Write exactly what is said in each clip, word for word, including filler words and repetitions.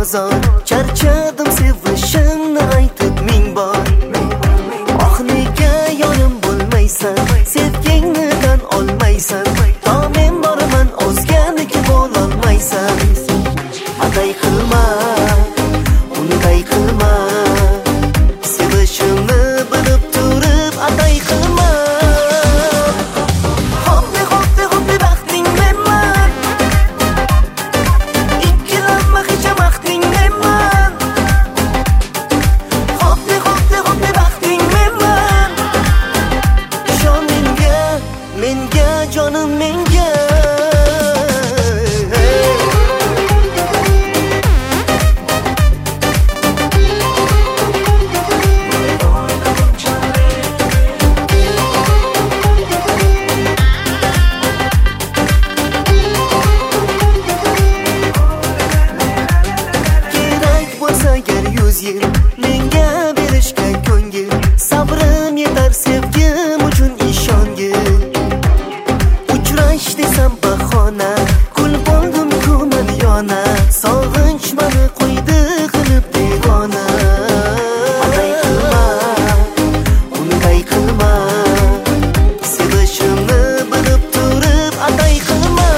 bozor. Charchadim sevishimni aytib ming bor. Oh nega yonim bo'lmaysan, sevgingni tan olmaysan. To men boraman o'zganiki bo'lolmaysan. Aday qilma, unday qilma, sevishimni bilib turib aday qilma. Hoppi hoppi hoppi baxting menman, ikkilanma hech vaqting menman. Hoppi hoppi hoppi baxting menman, ishon menga, menga jonim menga. Menga berishga ko'ngil, sabrim yetar sevgim uchun ishongil. Uchrash desam bahona, kul bo'ldim kuman yona. Sog'inch meni qo'ydi qilib devona. Aday qilma, unday qilma, sevishimni bilib turib aday qilma.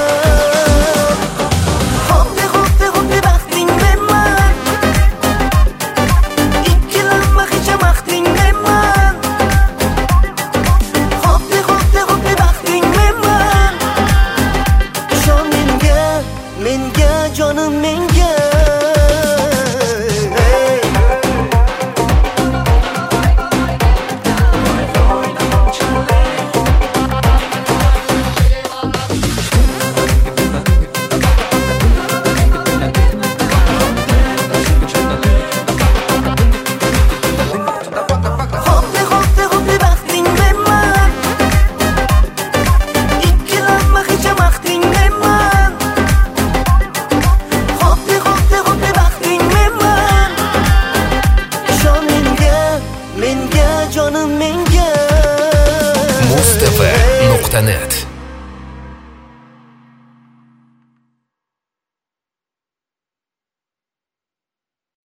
Hoppi hoppi hoppi baxting menman, ikkilanma hech vaqting menman. Hoppi hoppi hoppi baxting menman, ishon menga, menga jonim menga.